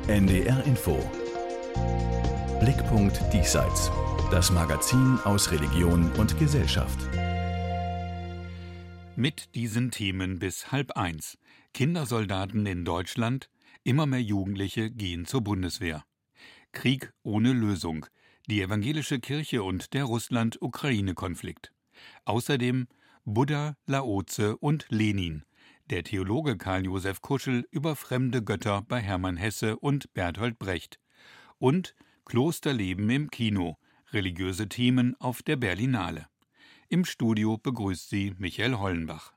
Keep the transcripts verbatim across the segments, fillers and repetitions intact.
N D R Info. Blickpunkt Diesseits. Das Magazin aus Religion und Gesellschaft. Mit diesen Themen bis halb eins. Kindersoldaten in Deutschland, immer mehr Jugendliche gehen zur Bundeswehr. Krieg ohne Lösung. Die evangelische Kirche und der Russland-Ukraine-Konflikt. Außerdem Buddha, Laoze und Lenin. Der Theologe Karl Josef Kuschel über fremde Götter bei Hermann Hesse und Bertolt Brecht. Und Klosterleben im Kino. Religiöse Themen auf der Berlinale. Im Studio begrüßt sie Michael Hollenbach.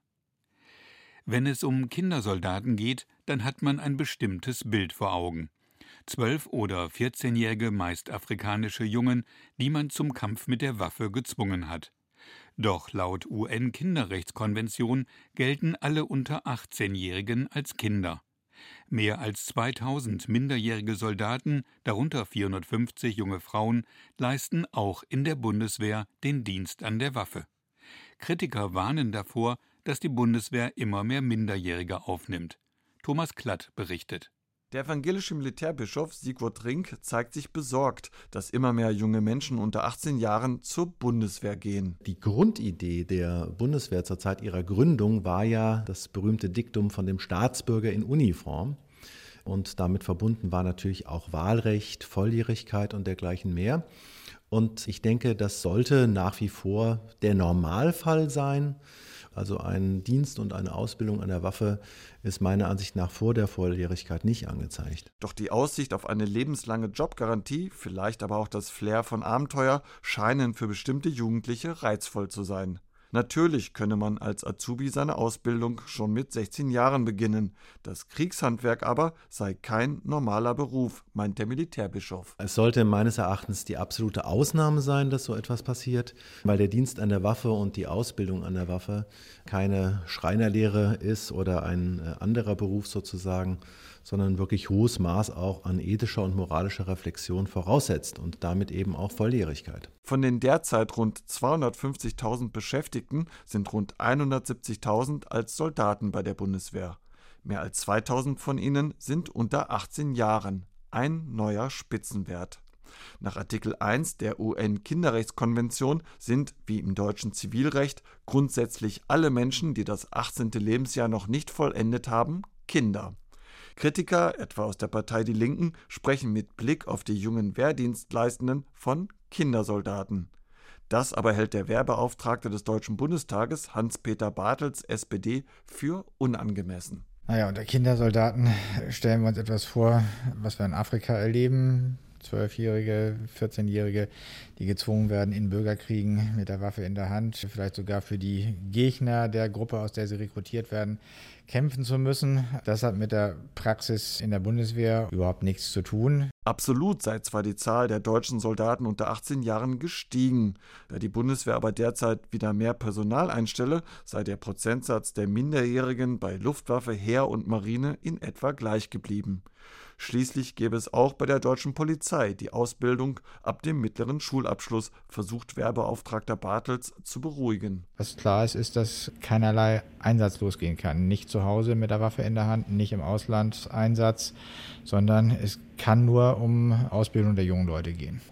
Wenn es um Kindersoldaten geht, dann hat man ein bestimmtes Bild vor Augen. Zwölf- oder vierzehnjährige, meist afrikanische Jungen, die man zum Kampf mit der Waffe gezwungen hat. Doch laut U N-Kinderrechtskonvention gelten alle unter achtzehnjährigen als Kinder. Mehr als zweitausend minderjährige Soldaten, darunter vierhundertfünfzig junge Frauen, leisten auch in der Bundeswehr den Dienst an der Waffe. Kritiker warnen davor, dass die Bundeswehr immer mehr Minderjährige aufnimmt. Thomas Klatt berichtet. Der evangelische Militärbischof Sigurd Rink zeigt sich besorgt, dass immer mehr junge Menschen unter achtzehn Jahren zur Bundeswehr gehen. Die Grundidee der Bundeswehr zur Zeit ihrer Gründung war ja das berühmte Diktum von dem Staatsbürger in Uniform. Und damit verbunden war natürlich auch Wahlrecht, Volljährigkeit und dergleichen mehr. Und ich denke, das sollte nach wie vor der Normalfall sein. Also ein Dienst und eine Ausbildung an der Waffe ist meiner Ansicht nach vor der Volljährigkeit nicht angezeigt. Doch die Aussicht auf eine lebenslange Jobgarantie, vielleicht aber auch das Flair von Abenteuer, scheinen für bestimmte Jugendliche reizvoll zu sein. Natürlich könne man als Azubi seine Ausbildung schon mit sechzehn Jahren beginnen. Das Kriegshandwerk aber sei kein normaler Beruf, meint der Militärbischof. Es sollte meines Erachtens die absolute Ausnahme sein, dass so etwas passiert, weil der Dienst an der Waffe und die Ausbildung an der Waffe keine Schreinerlehre ist oder ein anderer Beruf sozusagen, sondern wirklich hohes Maß auch an ethischer und moralischer Reflexion voraussetzt und damit eben auch Volljährigkeit. Von den derzeit rund zweihundertfünfzigtausend Beschäftigten sind rund hundertsiebzigtausend als Soldaten bei der Bundeswehr. Mehr als zweitausend von ihnen sind unter achtzehn Jahren. Ein neuer Spitzenwert. Nach Artikel eins der U N-Kinderrechtskonvention sind, wie im deutschen Zivilrecht, grundsätzlich alle Menschen, die das achtzehnte Lebensjahr noch nicht vollendet haben, Kinder. Kritiker, etwa aus der Partei Die Linken, sprechen mit Blick auf die jungen Wehrdienstleistenden von Kindersoldaten. Das aber hält der Wehrbeauftragte des Deutschen Bundestages, Hans-Peter Bartels, S P D, für unangemessen. Naja, unter Kindersoldaten stellen wir uns etwas vor, was wir in Afrika erleben. Zwölfjährige, vierzehnjährige, die gezwungen werden, in Bürgerkriegen mit der Waffe in der Hand, vielleicht sogar für die Gegner der Gruppe, aus der sie rekrutiert werden, kämpfen zu müssen. Das hat mit der Praxis in der Bundeswehr überhaupt nichts zu tun. Absolut sei zwar die Zahl der deutschen Soldaten unter achtzehn Jahren gestiegen. Da die Bundeswehr aber derzeit wieder mehr Personal einstelle, sei der Prozentsatz der Minderjährigen bei Luftwaffe, Heer und Marine in etwa gleich geblieben. Schließlich gäbe es auch bei der deutschen Polizei die Ausbildung ab dem mittleren Schulabschluss, versucht Wehrbeauftragter Bartels zu beruhigen. Was klar ist, ist, dass keinerlei Einsatz losgehen kann. Nicht zu Hause mit der Waffe in der Hand, nicht im Auslandseinsatz, sondern es kann nur um Ausbildung der jungen Leute gehen.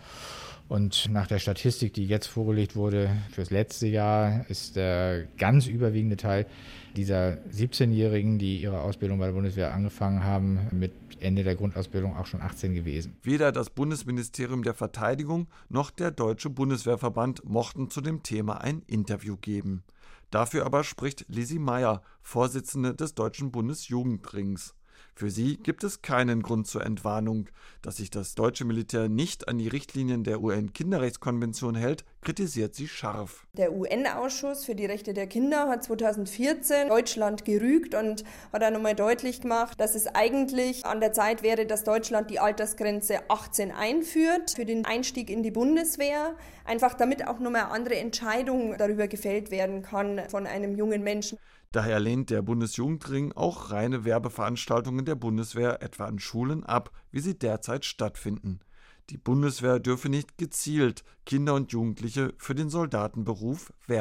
Und nach der Statistik, die jetzt vorgelegt wurde fürs letzte Jahr, ist der ganz überwiegende Teil dieser siebzehnjährigen, die ihre Ausbildung bei der Bundeswehr angefangen haben, mit Ende der Grundausbildung auch schon achtzehn gewesen. Weder das Bundesministerium der Verteidigung noch der Deutsche Bundeswehrverband mochten zu dem Thema ein Interview geben. Dafür aber spricht Lisi Meyer, Vorsitzende des Deutschen Bundesjugendrings. Für sie gibt es keinen Grund zur Entwarnung. Dass sich das deutsche Militär nicht an die Richtlinien der U N-Kinderrechtskonvention hält, kritisiert sie scharf. Der U N-Ausschuss für die Rechte der Kinder hat zweitausendvierzehn Deutschland gerügt und hat auch nochmal deutlich gemacht, dass es eigentlich an der Zeit wäre, dass Deutschland die Altersgrenze achtzehn einführt für den Einstieg in die Bundeswehr, einfach damit auch nochmal eine andere Entscheidung darüber gefällt werden kann von einem jungen Menschen. Daher lehnt der Bundesjugendring auch reine Werbeveranstaltungen der Bundeswehr etwa an Schulen ab, wie sie derzeit stattfinden. Die Bundeswehr dürfe nicht gezielt Kinder und Jugendliche für den Soldatenberuf werben.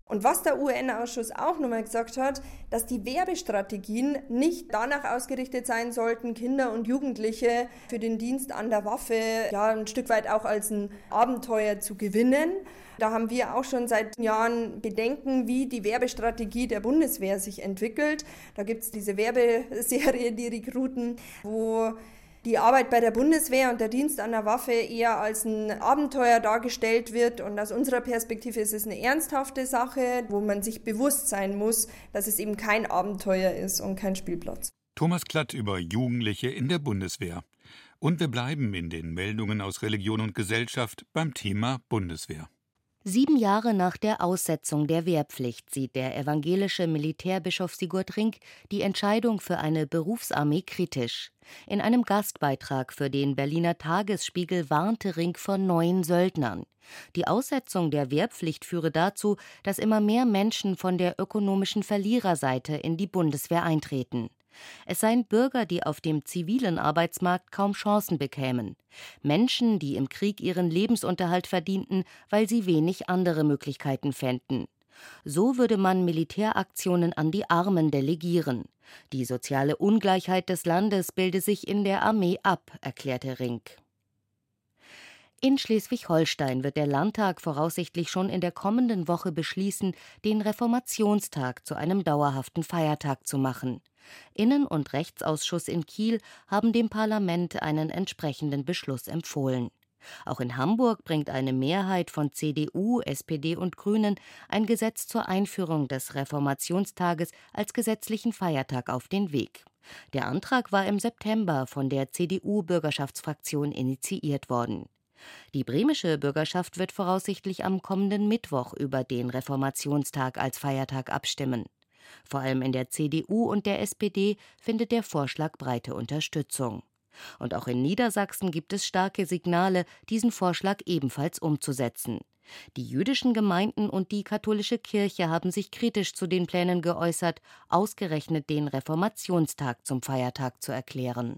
Und was der U N-Ausschuss auch nochmal gesagt hat, dass die Werbestrategien nicht danach ausgerichtet sein sollten, Kinder und Jugendliche für den Dienst an der Waffe ja ein Stück weit auch als ein Abenteuer zu gewinnen. Da haben wir auch schon seit Jahren Bedenken, wie die Werbestrategie der Bundeswehr sich entwickelt. Da gibt es diese Werbeserie, die Rekruten, wo die Arbeit bei der Bundeswehr und der Dienst an der Waffe eher als ein Abenteuer dargestellt wird. Und aus unserer Perspektive ist es eine ernsthafte Sache, wo man sich bewusst sein muss, dass es eben kein Abenteuer ist und kein Spielplatz. Thomas Klatt über Jugendliche in der Bundeswehr. Und wir bleiben in den Meldungen aus Religion und Gesellschaft beim Thema Bundeswehr. Sieben Jahre nach der Aussetzung der Wehrpflicht sieht der evangelische Militärbischof Sigurd Rink die Entscheidung für eine Berufsarmee kritisch. In einem Gastbeitrag für den Berliner Tagesspiegel warnte Rink vor neuen Söldnern. Die Aussetzung der Wehrpflicht führe dazu, dass immer mehr Menschen von der ökonomischen Verliererseite in die Bundeswehr eintreten. Es seien Bürger, die auf dem zivilen Arbeitsmarkt kaum Chancen bekämen. Menschen, die im Krieg ihren Lebensunterhalt verdienten, weil sie wenig andere Möglichkeiten fänden. So würde man Militäraktionen an die Armen delegieren. Die soziale Ungleichheit des Landes bilde sich in der Armee ab, erklärte Rink. In Schleswig-Holstein wird der Landtag voraussichtlich schon in der kommenden Woche beschließen, den Reformationstag zu einem dauerhaften Feiertag zu machen. Innen- und Rechtsausschuss in Kiel haben dem Parlament einen entsprechenden Beschluss empfohlen. Auch in Hamburg bringt eine Mehrheit von C D U, S P D und Grünen ein Gesetz zur Einführung des Reformationstages als gesetzlichen Feiertag auf den Weg. Der Antrag war im September von der C D U-Bürgerschaftsfraktion initiiert worden. Die bremische Bürgerschaft wird voraussichtlich am kommenden Mittwoch über den Reformationstag als Feiertag abstimmen. Vor allem in der C D U und der S P D findet der Vorschlag breite Unterstützung. Und auch in Niedersachsen gibt es starke Signale, diesen Vorschlag ebenfalls umzusetzen. Die jüdischen Gemeinden und die katholische Kirche haben sich kritisch zu den Plänen geäußert, ausgerechnet den Reformationstag zum Feiertag zu erklären.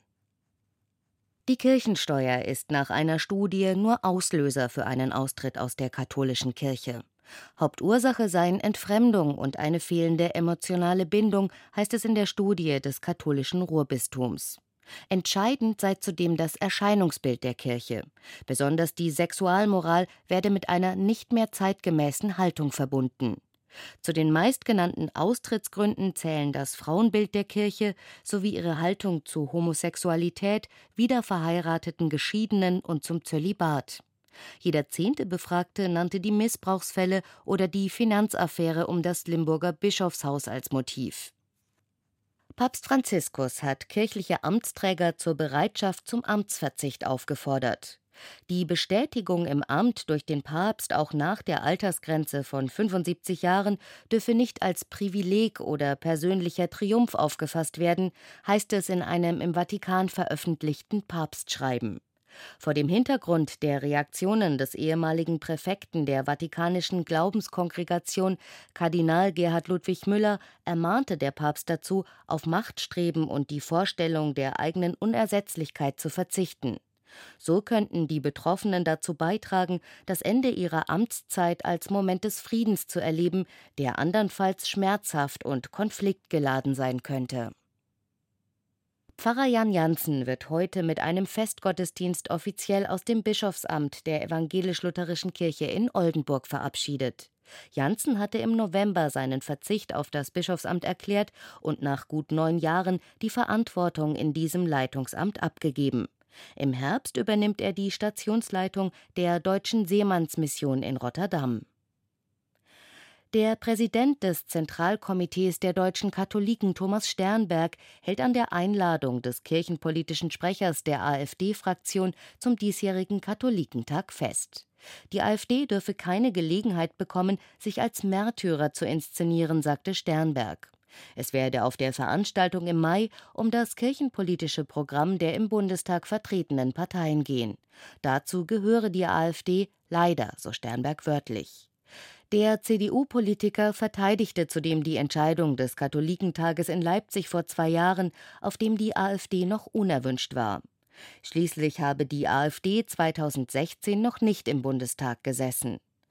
Die Kirchensteuer ist nach einer Studie nur Auslöser für einen Austritt aus der katholischen Kirche. Hauptursache seien Entfremdung und eine fehlende emotionale Bindung, heißt es in der Studie des katholischen Ruhrbistums. Entscheidend sei zudem das Erscheinungsbild der Kirche. Besonders die Sexualmoral werde mit einer nicht mehr zeitgemäßen Haltung verbunden. Zu den meistgenannten Austrittsgründen zählen das Frauenbild der Kirche sowie ihre Haltung zu Homosexualität, wiederverheirateten Geschiedenen und zum Zölibat. Jeder zehnte Befragte nannte die Missbrauchsfälle oder die Finanzaffäre um das Limburger Bischofshaus als Motiv. Papst Franziskus hat kirchliche Amtsträger zur Bereitschaft zum Amtsverzicht aufgefordert. Die Bestätigung im Amt durch den Papst auch nach der Altersgrenze von fünfundsiebzig Jahren dürfe nicht als Privileg oder persönlicher Triumph aufgefasst werden, heißt es in einem im Vatikan veröffentlichten Papstschreiben. Vor dem Hintergrund der Reaktionen des ehemaligen Präfekten der Vatikanischen Glaubenskongregation, Kardinal Gerhard Ludwig Müller, ermahnte der Papst dazu, auf Machtstreben und die Vorstellung der eigenen Unersetzlichkeit zu verzichten. So könnten die Betroffenen dazu beitragen, das Ende ihrer Amtszeit als Moment des Friedens zu erleben, der andernfalls schmerzhaft und konfliktgeladen sein könnte. Pfarrer Jan Janssen wird heute mit einem Festgottesdienst offiziell aus dem Bischofsamt der Evangelisch-Lutherischen Kirche in Oldenburg verabschiedet. Janssen hatte im November seinen Verzicht auf das Bischofsamt erklärt und nach gut neun Jahren die Verantwortung in diesem Leitungsamt abgegeben. Im Herbst übernimmt er die Stationsleitung der Deutschen Seemannsmission in Rotterdam. Der Präsident des Zentralkomitees der deutschen Katholiken, Thomas Sternberg, hält an der Einladung des kirchenpolitischen Sprechers der AfD-Fraktion zum diesjährigen Katholikentag fest. Die AfD dürfe keine Gelegenheit bekommen, sich als Märtyrer zu inszenieren, sagte Sternberg. Es werde auf der Veranstaltung im Mai um das kirchenpolitische Programm der im Bundestag vertretenen Parteien gehen. Dazu gehöre die AfD leider, so Sternberg wörtlich. Der C D U-Politiker verteidigte zudem die Entscheidung des Katholikentages in Leipzig vor zwei Jahren, auf dem die AfD noch unerwünscht war. Schließlich habe die AfD zweitausendsechzehn noch nicht im Bundestag gesessen.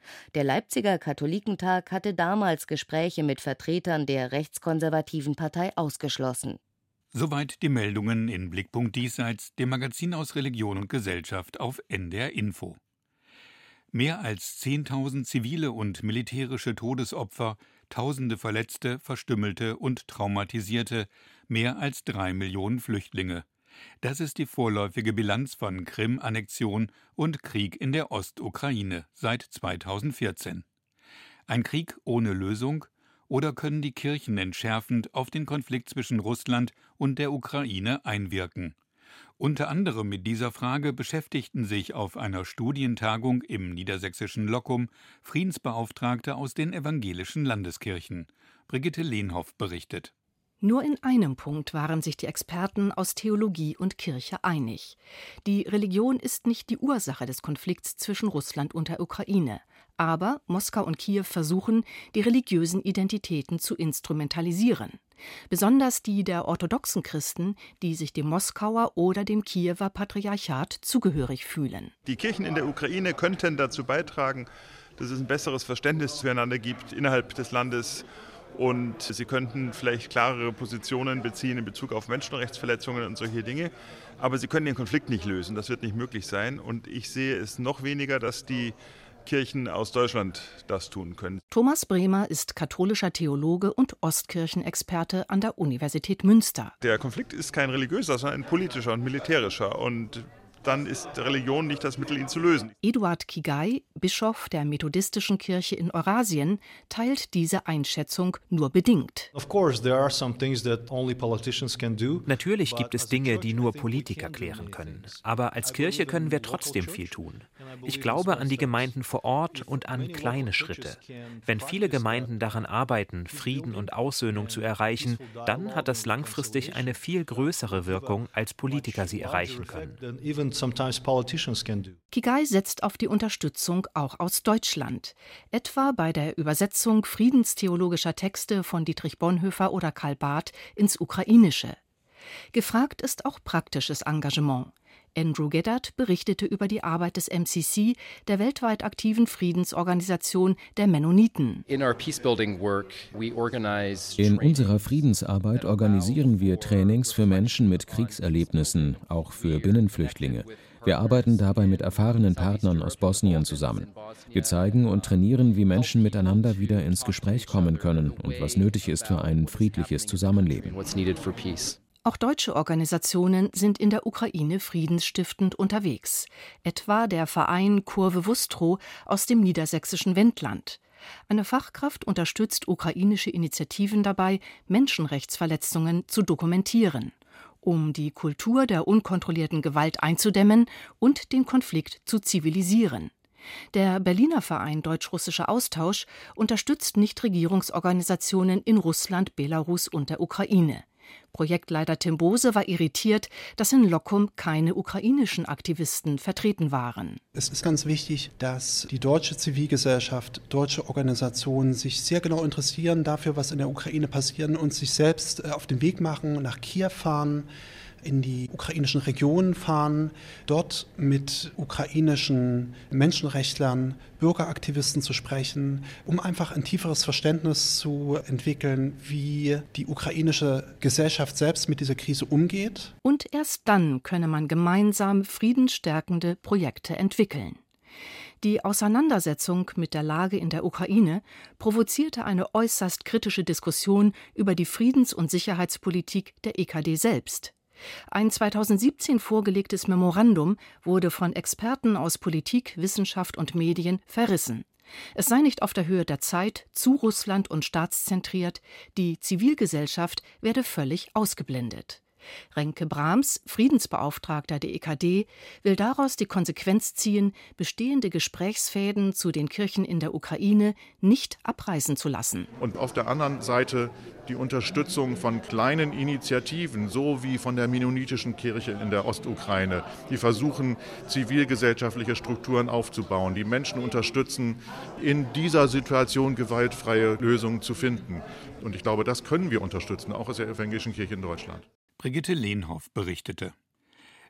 Der Leipziger Katholikentag hatte damals Gespräche mit Vertretern der rechtskonservativen Partei ausgeschlossen. Soweit die Meldungen in Blickpunkt Diesseits, dem Magazin aus Religion und Gesellschaft auf N D R Info. Mehr als zehntausend zivile und militärische Todesopfer, tausende Verletzte, Verstümmelte und Traumatisierte, mehr als drei Millionen Flüchtlinge. Das ist die vorläufige Bilanz von Krim-Annexion und Krieg in der Ostukraine seit zweitausendvierzehn. Ein Krieg ohne Lösung? Oder können die Kirchen entschärfend auf den Konflikt zwischen Russland und der Ukraine einwirken? Unter anderem mit dieser Frage beschäftigten sich auf einer Studientagung im niedersächsischen Loccum Friedensbeauftragte aus den evangelischen Landeskirchen. Brigitte Lehnhoff berichtet. Nur in einem Punkt waren sich die Experten aus Theologie und Kirche einig. Die Religion ist nicht die Ursache des Konflikts zwischen Russland und der Ukraine. Aber Moskau und Kiew versuchen, die religiösen Identitäten zu instrumentalisieren. Besonders die der orthodoxen Christen, die sich dem Moskauer oder dem Kiewer Patriarchat zugehörig fühlen. Die Kirchen in der Ukraine könnten dazu beitragen, dass es ein besseres Verständnis zueinander gibt innerhalb des Landes. Und sie könnten vielleicht klarere Positionen beziehen in Bezug auf Menschenrechtsverletzungen und solche Dinge. Aber sie können den Konflikt nicht lösen. Das wird nicht möglich sein. Und ich sehe es noch weniger, dass die Kirchen aus Deutschland das tun können. Thomas Bremer ist katholischer Theologe und Ostkirchenexperte an der Universität Münster. Der Konflikt ist kein religiöser, sondern ein politischer und militärischer. Und dann ist Religion nicht das Mittel, ihn zu lösen. Eduard Kigay, Bischof der Methodistischen Kirche in Eurasien, teilt diese Einschätzung nur bedingt. Natürlich gibt es Dinge, die nur Politiker klären können. Aber als Kirche können wir trotzdem viel tun. Ich glaube an die Gemeinden vor Ort und an kleine Schritte. Wenn viele Gemeinden daran arbeiten, Frieden und Aussöhnung zu erreichen, dann hat das langfristig eine viel größere Wirkung, als Politiker sie erreichen können. Kigay setzt auf die Unterstützung auch aus Deutschland, etwa bei der Übersetzung friedenstheologischer Texte von Dietrich Bonhoeffer oder Karl Barth ins Ukrainische. Gefragt ist auch praktisches Engagement. Andrew Geddard berichtete über die Arbeit des M C C, der weltweit aktiven Friedensorganisation der Mennoniten. In unserer Friedensarbeit organisieren wir Trainings für Menschen mit Kriegserlebnissen, auch für Binnenflüchtlinge. Wir arbeiten dabei mit erfahrenen Partnern aus Bosnien zusammen. Wir zeigen und trainieren, wie Menschen miteinander wieder ins Gespräch kommen können und was nötig ist für ein friedliches Zusammenleben. Auch deutsche Organisationen sind in der Ukraine friedensstiftend unterwegs, etwa der Verein Kurve Wustrow aus dem niedersächsischen Wendland. Eine Fachkraft unterstützt ukrainische Initiativen dabei, Menschenrechtsverletzungen zu dokumentieren, um die Kultur der unkontrollierten Gewalt einzudämmen und den Konflikt zu zivilisieren. Der Berliner Verein Deutsch-Russischer Austausch unterstützt Nichtregierungsorganisationen in Russland, Belarus und der Ukraine. Projektleiter Tim Bose war irritiert, dass in Loccum keine ukrainischen Aktivisten vertreten waren. Es ist ganz wichtig, dass die deutsche Zivilgesellschaft, deutsche Organisationen sich sehr genau interessieren dafür, was in der Ukraine passiert und sich selbst auf den Weg machen, nach Kiew fahren, in die ukrainischen Regionen fahren, dort mit ukrainischen Menschenrechtlern, Bürgeraktivisten zu sprechen, um einfach ein tieferes Verständnis zu entwickeln, wie die ukrainische Gesellschaft selbst mit dieser Krise umgeht. Und erst dann könne man gemeinsam friedensstärkende Projekte entwickeln. Die Auseinandersetzung mit der Lage in der Ukraine provozierte eine äußerst kritische Diskussion über die Friedens- und Sicherheitspolitik der E K D selbst. Ein zweitausendsiebzehn vorgelegtes Memorandum wurde von Experten aus Politik, Wissenschaft und Medien verrissen. Es sei nicht auf der Höhe der Zeit, zu Russland und staatszentriert, die Zivilgesellschaft werde völlig ausgeblendet. Renke Brahms, Friedensbeauftragter der E K D, will daraus die Konsequenz ziehen, bestehende Gesprächsfäden zu den Kirchen in der Ukraine nicht abreißen zu lassen. Und auf der anderen Seite die Unterstützung von kleinen Initiativen, so wie von der mennonitischen Kirche in der Ostukraine, die versuchen, zivilgesellschaftliche Strukturen aufzubauen, die Menschen unterstützen, in dieser Situation gewaltfreie Lösungen zu finden. Und ich glaube, das können wir unterstützen, auch aus der evangelischen Kirche in Deutschland. Brigitte Lehnhoff berichtete.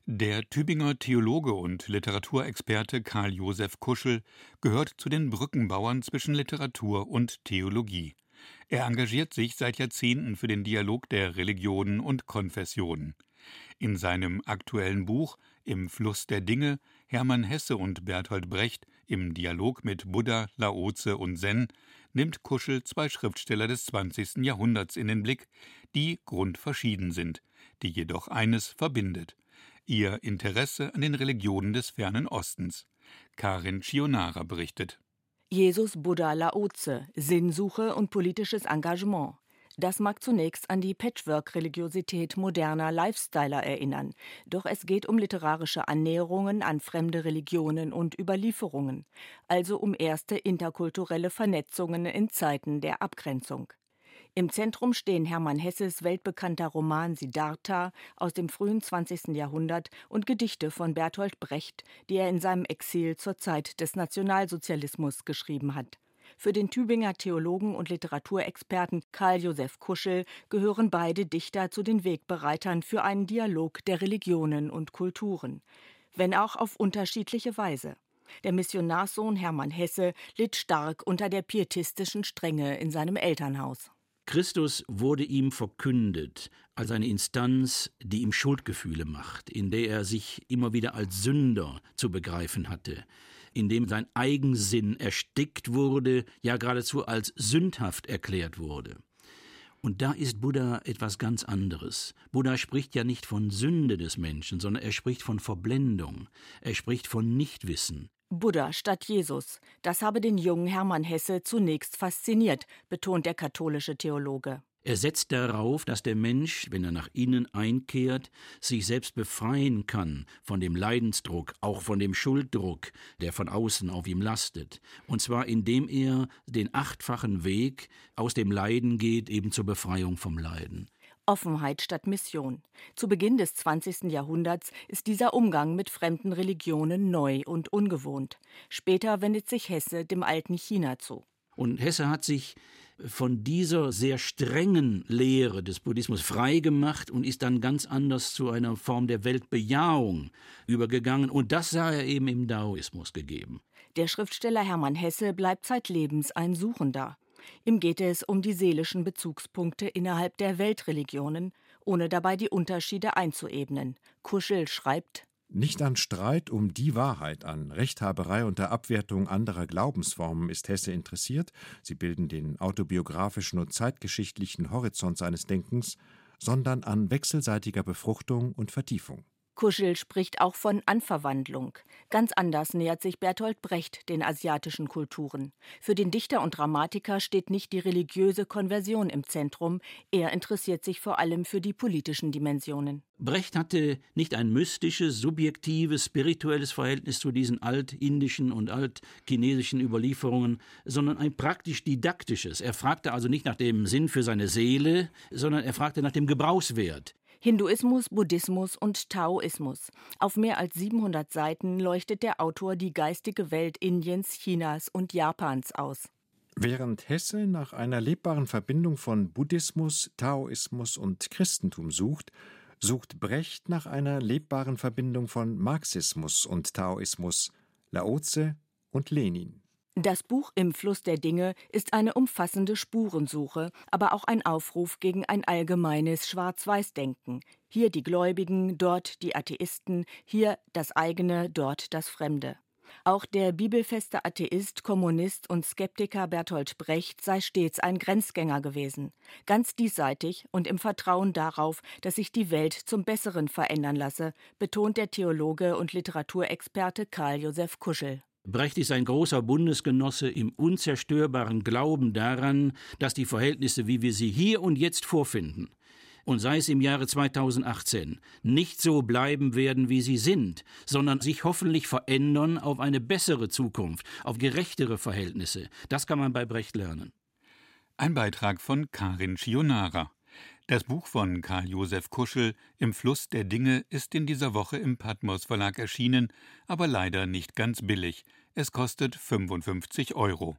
Der Tübinger Theologe und Literaturexperte Karl Josef Kuschel gehört zu den Brückenbauern zwischen Literatur und Theologie. Er engagiert sich seit Jahrzehnten für den Dialog der Religionen und Konfessionen. In seinem aktuellen Buch »Im Fluss der Dinge« Hermann Hesse und Bertolt Brecht im Dialog mit Buddha, Laoze und Zen nimmt Kuschel zwei Schriftsteller des zwanzigsten Jahrhunderts in den Blick, die grundverschieden sind, die jedoch eines verbindet: ihr Interesse an den Religionen des fernen Ostens. Karin Chionara berichtet. Jesus, Buddha, Laoze, Sinnsuche und politisches Engagement. Das mag zunächst an die Patchwork-Religiosität moderner Lifestyler erinnern, doch es geht um literarische Annäherungen an fremde Religionen und Überlieferungen, also um erste interkulturelle Vernetzungen in Zeiten der Abgrenzung. Im Zentrum stehen Hermann Hesses weltbekannter Roman Siddhartha aus dem frühen zwanzigsten Jahrhundert und Gedichte von Bertolt Brecht, die er in seinem Exil zur Zeit des Nationalsozialismus geschrieben hat. Für den Tübinger Theologen und Literaturexperten Karl Josef Kuschel gehören beide Dichter zu den Wegbereitern für einen Dialog der Religionen und Kulturen, wenn auch auf unterschiedliche Weise. Der Missionarssohn Hermann Hesse litt stark unter der pietistischen Strenge in seinem Elternhaus. Christus wurde ihm verkündet als eine Instanz, die ihm Schuldgefühle macht, in der er sich immer wieder als Sünder zu begreifen hatte, in dem sein Eigensinn erstickt wurde, ja geradezu als sündhaft erklärt wurde. Und da ist Buddha etwas ganz anderes. Buddha spricht ja nicht von Sünde des Menschen, sondern er spricht von Verblendung, er spricht von Nichtwissen. Buddha statt Jesus, das habe den jungen Hermann Hesse zunächst fasziniert, betont der katholische Theologe. Er setzt darauf, dass der Mensch, wenn er nach innen einkehrt, sich selbst befreien kann von dem Leidensdruck, auch von dem Schulddruck, der von außen auf ihm lastet. Und zwar indem er den achtfachen Weg aus dem Leiden geht, eben zur Befreiung vom Leiden. Offenheit statt Mission. Zu Beginn des zwanzigsten Jahrhunderts ist dieser Umgang mit fremden Religionen neu und ungewohnt. Später wendet sich Hesse dem alten China zu. Und Hesse hat sich von dieser sehr strengen Lehre des Buddhismus freigemacht und ist dann ganz anders zu einer Form der Weltbejahung übergegangen. Und das sah er eben im Daoismus gegeben. Der Schriftsteller Hermann Hesse bleibt zeitlebens ein Suchender. Ihm geht es um die seelischen Bezugspunkte innerhalb der Weltreligionen, ohne dabei die Unterschiede einzuebnen. Kuschel schreibt: Nicht an Streit um die Wahrheit, an Rechthaberei und der Abwertung anderer Glaubensformen ist Hesse interessiert, sie bilden den autobiografischen und zeitgeschichtlichen Horizont seines Denkens, sondern an wechselseitiger Befruchtung und Vertiefung. Kuschel spricht auch von Anverwandlung. Ganz anders nähert sich Bertolt Brecht den asiatischen Kulturen. Für den Dichter und Dramatiker steht nicht die religiöse Konversion im Zentrum, er interessiert sich vor allem für die politischen Dimensionen. Brecht hatte nicht ein mystisches, subjektives, spirituelles Verhältnis zu diesen altindischen und altchinesischen Überlieferungen, sondern ein praktisch-didaktisches. Er fragte also nicht nach dem Sinn für seine Seele, sondern er fragte nach dem Gebrauchswert. Hinduismus, Buddhismus und Taoismus. Auf mehr als siebenhundert Seiten leuchtet der Autor die geistige Welt Indiens, Chinas und Japans aus. Während Hesse nach einer lebbaren Verbindung von Buddhismus, Taoismus und Christentum sucht, sucht Brecht nach einer lebbaren Verbindung von Marxismus und Taoismus, Laoze und Lenin. Das Buch Im Fluss der Dinge ist eine umfassende Spurensuche, aber auch ein Aufruf gegen ein allgemeines Schwarz-Weiß-Denken. Hier die Gläubigen, dort die Atheisten, hier das eigene, dort das Fremde. Auch der bibelfeste Atheist, Kommunist und Skeptiker Bertolt Brecht sei stets ein Grenzgänger gewesen. Ganz diesseitig und im Vertrauen darauf, dass sich die Welt zum Besseren verändern lasse, betont der Theologe und Literaturexperte Karl Josef Kuschel. Brecht ist ein großer Bundesgenosse im unzerstörbaren Glauben daran, dass die Verhältnisse, wie wir sie hier und jetzt vorfinden, und sei es im Jahre zweitausendachtzehn, nicht so bleiben werden, wie sie sind, sondern sich hoffentlich verändern auf eine bessere Zukunft, auf gerechtere Verhältnisse. Das kann man bei Brecht lernen. Ein Beitrag von Karin Chionara. Das Buch von Karl Josef Kuschel Im Fluss der Dinge ist in dieser Woche im Patmos Verlag erschienen, aber leider nicht ganz billig. Es kostet fünfundfünfzig Euro.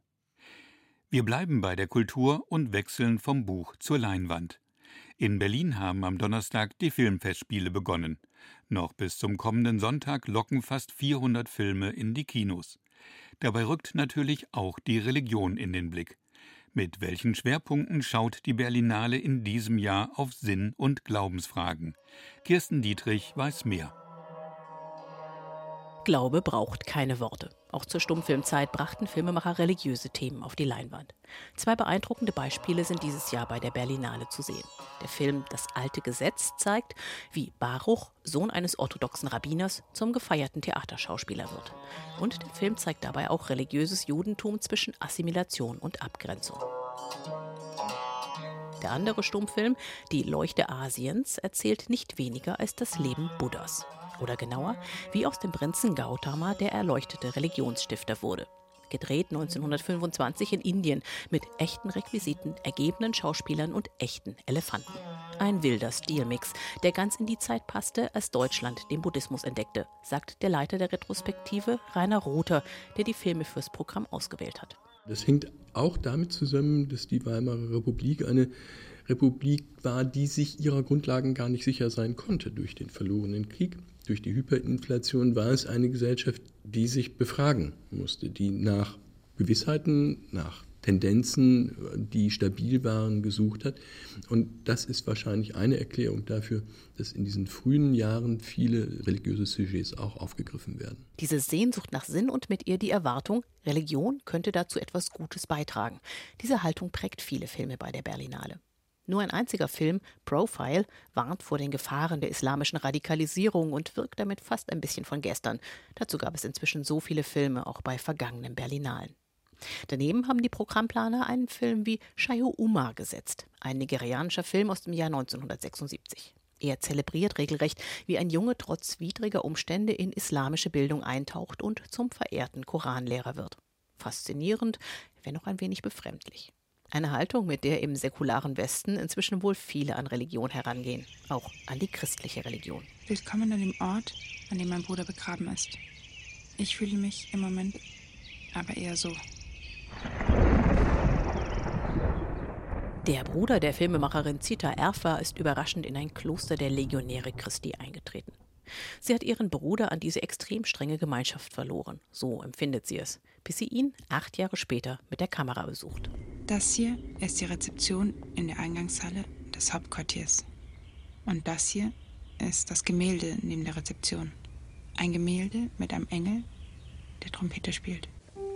Wir bleiben bei der Kultur und wechseln vom Buch zur Leinwand. In Berlin haben am Donnerstag die Filmfestspiele begonnen. Noch bis zum kommenden Sonntag locken fast vierhundert Filme in die Kinos. Dabei rückt natürlich auch die Religion in den Blick. Mit welchen Schwerpunkten schaut die Berlinale in diesem Jahr auf Sinn- und Glaubensfragen? Kirsten Dietrich weiß mehr. Glaube braucht keine Worte. Auch zur Stummfilmzeit brachten Filmemacher religiöse Themen auf die Leinwand. Zwei beeindruckende Beispiele sind dieses Jahr bei der Berlinale zu sehen. Der Film Das alte Gesetz zeigt, wie Baruch, Sohn eines orthodoxen Rabbiners, zum gefeierten Theaterschauspieler wird. Und der Film zeigt dabei auch religiöses Judentum zwischen Assimilation und Abgrenzung. Der andere Stummfilm, Die Leuchte Asiens, erzählt nicht weniger als das Leben Buddhas. Oder genauer, wie aus dem Prinzen Gautama der erleuchtete Religionsstifter wurde. Gedreht neunzehnhundertfünfundzwanzig in Indien mit echten Requisiten, ergebenen Schauspielern und echten Elefanten. Ein wilder Stilmix, der ganz in die Zeit passte, als Deutschland den Buddhismus entdeckte, sagt der Leiter der Retrospektive Rainer Rother, der die Filme fürs Programm ausgewählt hat. Das hängt auch damit zusammen, dass die Weimarer Republik eine Republik war, die sich ihrer Grundlagen gar nicht sicher sein konnte durch den verlorenen Krieg. Durch die Hyperinflation war es eine Gesellschaft, die sich befragen musste, die nach Gewissheiten, nach Tendenzen, die stabil waren, gesucht hat. Und das ist wahrscheinlich eine Erklärung dafür, dass in diesen frühen Jahren viele religiöse Sujets auch aufgegriffen werden. Diese Sehnsucht nach Sinn und mit ihr die Erwartung, Religion könnte dazu etwas Gutes beitragen. Diese Haltung prägt viele Filme bei der Berlinale. Nur ein einziger Film, Profile, warnt vor den Gefahren der islamischen Radikalisierung und wirkt damit fast ein bisschen von gestern. Dazu gab es inzwischen so viele Filme, auch bei vergangenen Berlinalen. Daneben haben die Programmplaner einen Film wie Shayo Umar gesetzt, ein nigerianischer Film aus dem Jahr neunzehnhundertsechsundsiebzig. Er zelebriert regelrecht, wie ein Junge trotz widriger Umstände in islamische Bildung eintaucht und zum verehrten Koranlehrer wird. Faszinierend, wenn auch ein wenig befremdlich. Eine Haltung, mit der im säkularen Westen inzwischen wohl viele an Religion herangehen, auch an die christliche Religion. Willkommen an dem Ort, an dem mein Bruder begraben ist. Ich fühle mich im Moment aber eher so. Der Bruder der Filmemacherin Zita Erfa ist überraschend in ein Kloster der Legionäre Christi eingetreten. Sie hat ihren Bruder an diese extrem strenge Gemeinschaft verloren, so empfindet sie es, bis sie ihn acht Jahre später mit der Kamera besucht. Das hier ist die Rezeption in der Eingangshalle des Hauptquartiers. Und das hier ist das Gemälde neben der Rezeption. Ein Gemälde mit einem Engel, der Trompete spielt.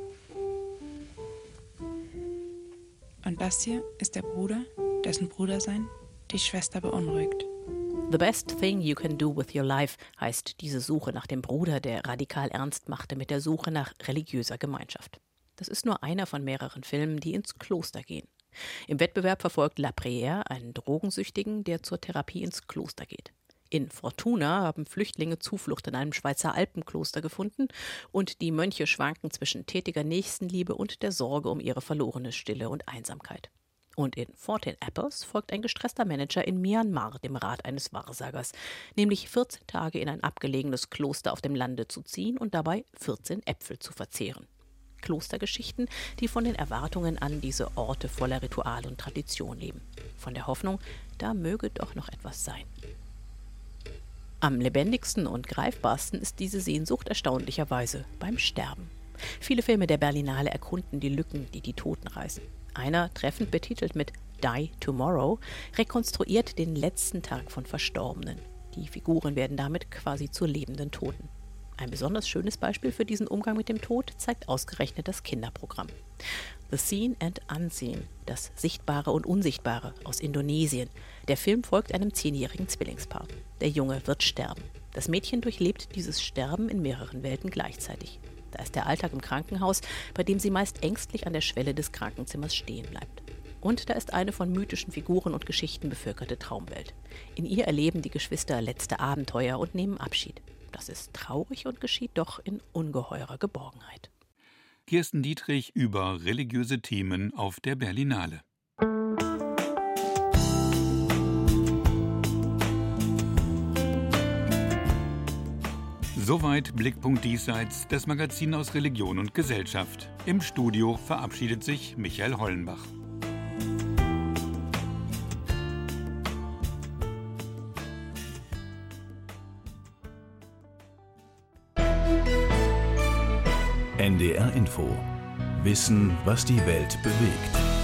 Und das hier ist der Bruder, dessen Brudersein die Schwester beunruhigt. The best thing you can do with your life heißt diese Suche nach dem Bruder, der radikal ernst machte mit der Suche nach religiöser Gemeinschaft. Das ist nur einer von mehreren Filmen, die ins Kloster gehen. Im Wettbewerb verfolgt La Prière einen Drogensüchtigen, der zur Therapie ins Kloster geht. In Fortuna haben Flüchtlinge Zuflucht in einem Schweizer Alpenkloster gefunden und die Mönche schwanken zwischen tätiger Nächstenliebe und der Sorge um ihre verlorene Stille und Einsamkeit. Und in Fourteen Apples folgt ein gestresster Manager in Myanmar dem Rat eines Wahrsagers, nämlich vierzehn Tage in ein abgelegenes Kloster auf dem Lande zu ziehen und dabei vierzehn Äpfel zu verzehren. Klostergeschichten, die von den Erwartungen an diese Orte voller Ritual und Tradition leben. Von der Hoffnung, da möge doch noch etwas sein. Am lebendigsten und greifbarsten ist diese Sehnsucht erstaunlicherweise beim Sterben. Viele Filme der Berlinale erkunden die Lücken, die die Toten reißen. Einer, treffend betitelt mit Die Tomorrow, rekonstruiert den letzten Tag von Verstorbenen. Die Figuren werden damit quasi zu lebenden Toten. Ein besonders schönes Beispiel für diesen Umgang mit dem Tod zeigt ausgerechnet das Kinderprogramm. The Seen and Unseen, das Sichtbare und Unsichtbare aus Indonesien. Der Film folgt einem zehnjährigen Zwillingspaar. Der Junge wird sterben. Das Mädchen durchlebt dieses Sterben in mehreren Welten gleichzeitig. Da ist der Alltag im Krankenhaus, bei dem sie meist ängstlich an der Schwelle des Krankenzimmers stehen bleibt. Und da ist eine von mythischen Figuren und Geschichten bevölkerte Traumwelt. In ihr erleben die Geschwister letzte Abenteuer und nehmen Abschied. Das ist traurig und geschieht doch in ungeheurer Geborgenheit. Kirsten Dietrich über religiöse Themen auf der Berlinale. Soweit Blickpunkt Diesseits, das Magazin aus Religion und Gesellschaft. Im Studio verabschiedet sich Michael Hollenbach. N D R Info. Wissen, was die Welt bewegt.